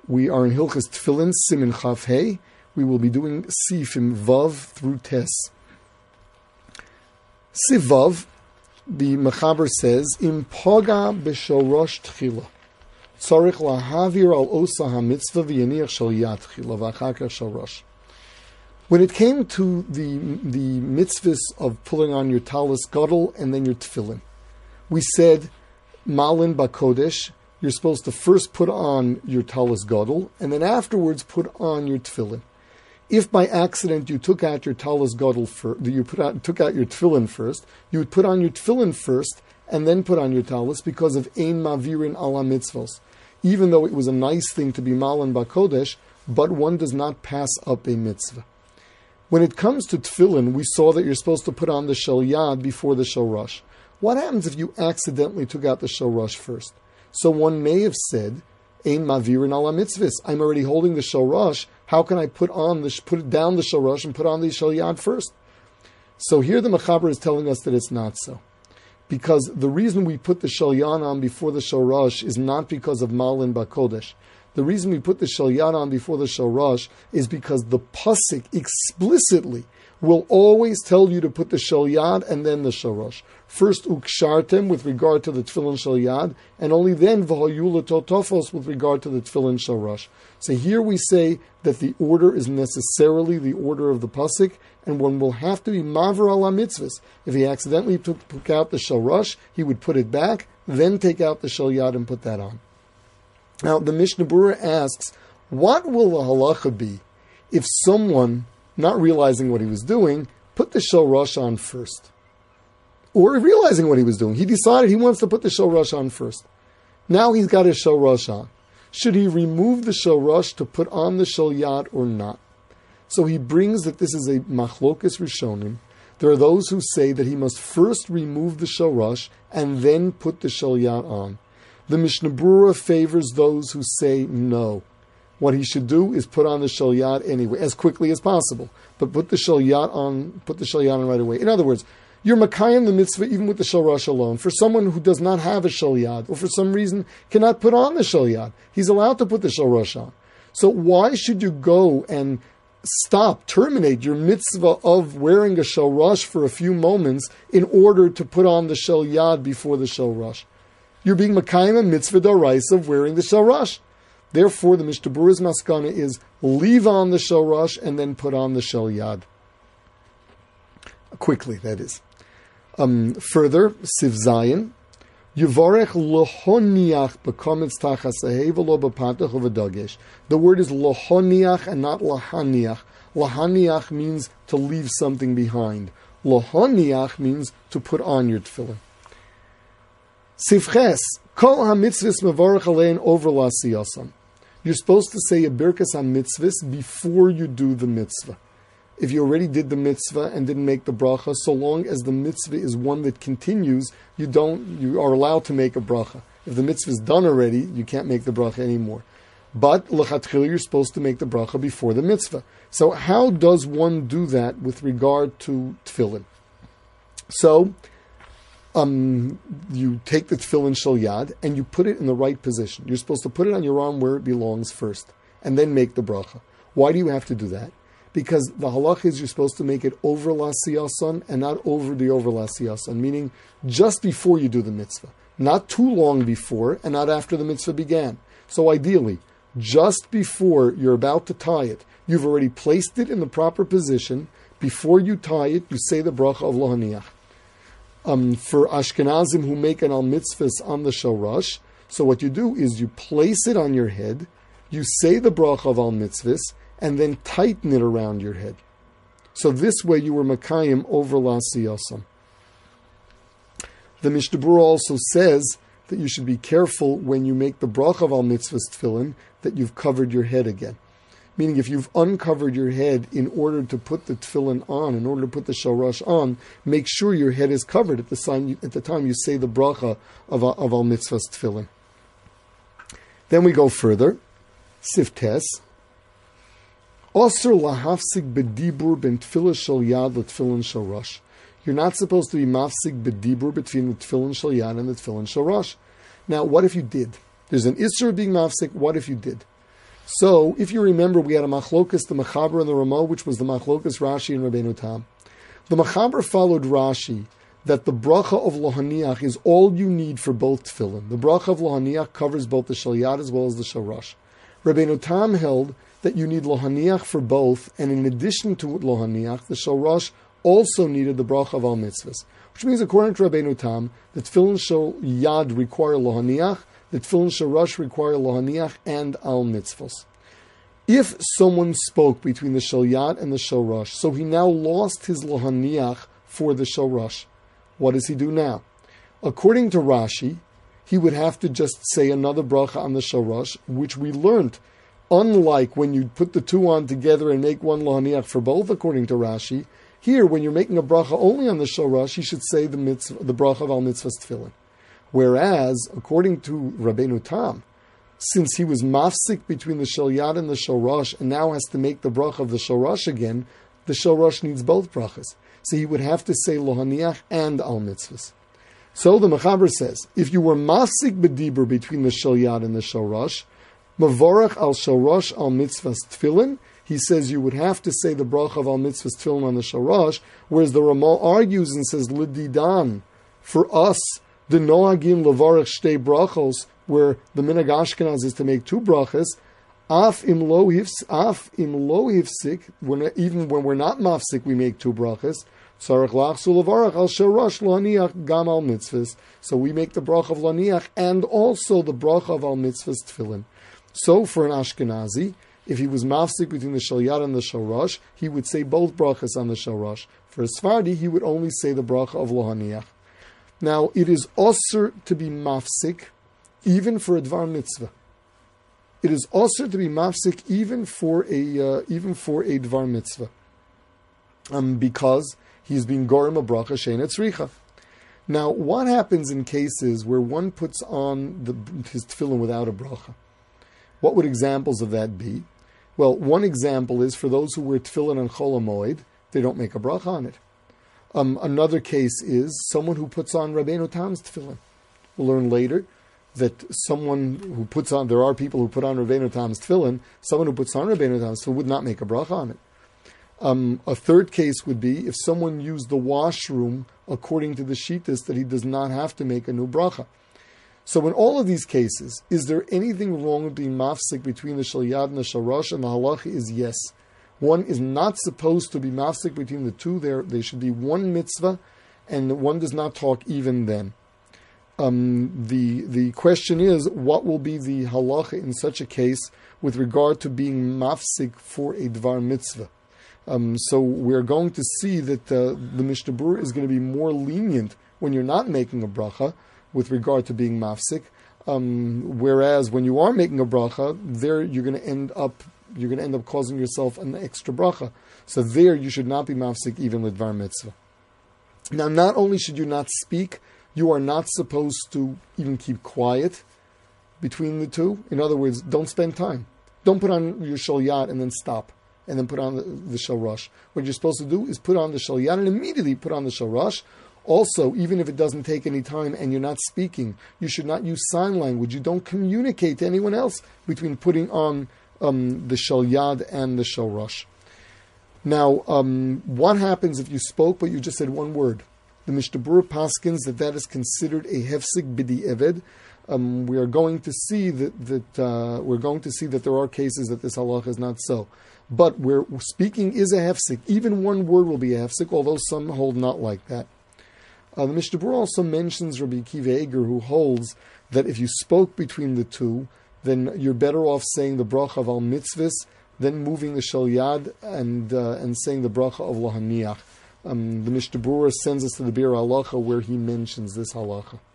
We are in Hilchas Tefillin, Simin Chaf Hey. We will be doing Sifim Vav through Tes. Sif Vav, the Mechaber says, Im Poga B'Shorosh Tchila. Tzarich lahavir al osa hamitzvah v'yaniach shal yad tchila v'achar kach shal rosh. When it came to the mitzvahs of pulling on your talis gadol and then your tefillin, we said malin bakodesh. You're supposed to first put on your talis gadol and then afterwards put on your tefillin. If by accident you took out your talis gadol first, took out your tefillin first, you would put on your tefillin first and then put on your talis because of ein mavirin ala mitzvos. Even though it was a nice thing to be malin bakodesh, but one does not pass up a mitzvah. When it comes to tefillin, we saw that you're supposed to put on the shel yad before the shel rosh. What happens if you accidentally took out the shel rosh first? So one may have said, ein mavirin ala mitzvahs. I'm already holding the shel rosh. How can I put down the shel rosh and put on the shel yad first? So here the Mechaber is telling us that it's not so. Because the reason we put the shel yad on before the shel rosh is not because of malin bakodesh. The reason we put the shel yad on before the shel rosh is because the pasuk explicitly will always tell you to put the shel yad and then the shel rosh. First ukshartem with regard to the tefillin shel yad, and only then v'hoyu l'totofos with regard to the tefillin shel rosh. So here we say that the order is necessarily the order of the pasuk, and one will have to be maver ala mitzvahs. If he accidentally took out the shel rosh, he would put it back, then take out the shel yad and put that on. Now the Mishnah Berurah asks, what will the halacha be if someone, not realizing what he was doing, put the shel rosh on first? Or realizing what he was doing, he decided he wants to put the shel rosh on first. Now he's got his shel rosh on. Should he remove the shel rosh to put on the shel yad or not? So he brings that this is a machlokas rishonim. There are those who say that he must first remove the shel rosh and then put the shel yad on. The Mishnah Berurah favors those who say no. What he should do is put on the shel yad anyway, as quickly as possible. But put the shel yad on right away. In other words, you're makayim the mitzvah even with the shel rosh alone. For someone who does not have a shel yad, or for some reason cannot put on the shel yad, he's allowed to put the shel rosh on. So why should you go and terminate your mitzvah of wearing a shel rosh for a few moments in order to put on the shel yad before the shel rosh? You're being makayim a mitzvah d'oraisa of wearing the shel rosh. Therefore, the Mishnah Berurah's maskana is leave on the shel rosh and then put on the shel yad. Quickly, that is. Further, Siv Zayin, Yivarech lohoniach b'kometz tachas ahei v'lo b'patach u'v'dagesh. The word is lohoniach and not lahaniach. Lahaniach means to leave something behind. Lohoniach means to put on your tefillin. Siv Ches, kol ha-mitzvahs mevarech alein over la'asiyasam. You're supposed to say a birkas ha-mitzvahs before you do the mitzvah. If you already did the mitzvah and didn't make the bracha, so long as the mitzvah is one that continues, you are allowed to make a bracha. If the mitzvah is done already, you can't make the bracha anymore. But l'chatchila, you're supposed to make the bracha before the mitzvah. So how does one do that with regard to tefillin? So you take the tefillin shel yad and you put it in the right position. You're supposed to put it on your arm where it belongs first, and then make the bracha. Why do you have to do that? Because the halach is you're supposed to make it over la'asiyasan and not over the over la'asiyasan, meaning just before you do the mitzvah. Not too long before and not after the mitzvah began. So ideally, just before you're about to tie it, you've already placed it in the proper position. Before you tie it, you say the bracha of lohaniach. For Ashkenazim who make an al mitzvahs on the shel rosh, so what you do is you place it on your head, you say the bracha of al mitzvahs, and then tighten it around your head. So this way you were makayim over la'asiyasam. The Mishnah Berurah also says that you should be careful when you make the bracha of al mitzvahs tefillin that you've covered your head again. Meaning if you've uncovered your head in order to put the tefillin on, in order to put the shel rosh on, make sure your head is covered at the time you say the bracha of al mitzvahs tefillin. Then we go further. Siftes. Osir lahafsik bedibur ben tefillah shel yad letefillin shel rosh. You're not supposed to be mafsik bedibur between the tefillin shel yad and the tefillin shel rosh. Now, what if you did? There's an issur of being mafsik. What if you did? So, if you remember, we had a machlokas, the Mechaber and the Ramah, which was the machlokas Rashi and Rabbeinu Tam. The Mechaber followed Rashi that the bracha of lohaniach is all you need for both tefillin. The bracha of lohaniach covers both the shalyad as well as the shorosh. Rabbeinu Tam held that you need lohaniach for both, and in addition to lohaniach, the shorosh also needed the bracha of al mitzvahs, which means, according to Rabbeinu Tam, the tefillin shalyad require lohaniach, the tefillin shorosh require lohaniach and al mitzvahs. If someone spoke between the shalyad and the shorosh, so he now lost his lohaniach for the shorosh, what does he do now? According to Rashi, he would have to just say another bracha on the shorosh, which we learned. Unlike when you put the two on together and make one lohaniach for both, according to Rashi, here, when you're making a bracha only on the shorosh, you should say the bracha of al mitzvahs tefillin. Whereas, according to Rabbeinu Tam, since he was mafsik between the shalyad and the shorosh, and now has to make the bracha of the shorosh again, the shorosh needs both brachas. So he would have to say lohaniach and al mitzvahs. So the Mechaber says, if you were mafsik bedibur between the shalyad and the shorosh, mavorach al shorosh al mitzvahs tefillin, he says you would have to say the bracha of al mitzvahs tefillin on the shorosh, whereas the Ramah argues and says lididan, for us, the noagim levarach shtei brachos, where the minhag Ashkenaz is to make two brachas, af im lo hifsik, even when we're not mafsik, we make two brachas. Tzarech lachsu levarach al shorosh lohaniach gam al mitzvahs. So we make the bracha of lohaniach and also the bracha of al mitzvahs tefillin. So for an Ashkenazi, if he was mafsik between the shalyad and the shorosh, he would say both brachas on the shorosh. For a Sfardi, he would only say the bracha of lohaniach. Now, it is osur to be mafsik, even for a dvar mitzvah. It is osur to be mafsik even for a dvar mitzvah, because he's being gorem a bracha she'eina tzricha. Now, what happens in cases where one puts on his tefillin without a bracha? What would examples of that be? Well, one example is for those who wear tefillin on Chol HaMoed, they don't make a bracha on it. Another case is someone who puts on Rabbeinu Tam's tefillin. We'll learn later that someone who puts on, there are people who put on Rabbeinu Tam's tefillin, someone who puts on Rabbeinu Tam's tefillin would not make a bracha on it. A third case would be if someone used the washroom according to the shittas that he does not have to make a new bracha. So in all of these cases, is there anything wrong with being mafsik between the shalyad and the shorosh? And the halacha is yes. One is not supposed to be mafsik between the two. There should be one mitzvah, and one does not talk even then. The question is, what will be the halacha in such a case with regard to being mafsik for a dvar mitzvah? So we're going to see that the Mishnah Berurah is going to be more lenient when you're not making a bracha with regard to being mafsik, whereas when you are making a bracha, there you're going to end up causing yourself an extra bracha. So there you should not be mafsik even with dvar mitzvah. Now, not only should you not speak, you are not supposed to even keep quiet between the two. In other words, don't spend time. Don't put on your shalyad and then stop, and then put on the shorosh. What you're supposed to do is put on the shalyad and immediately put on the shorosh. Also, even if it doesn't take any time and you're not speaking, you should not use sign language. You don't communicate to anyone else between putting on the shalyad and the shorosh. Now, what happens if you spoke but you just said one word? The Mishnah Berurah paskins that is considered a hefsik b'di eved. We are going to see that there are cases that this halacha is not so. But where speaking is a hefsik, even one word will be a hefsik, although some hold not like that. The Mishnah Berurah also mentions Rabbi Akiva Eger, who holds that if you spoke between the two, then you're better off saying the bracha of al mitzvahs than moving the shalyad and saying the bracha of lohaniach. The Mishnah Berurah sends us to the Bir Halacha where he mentions this halacha.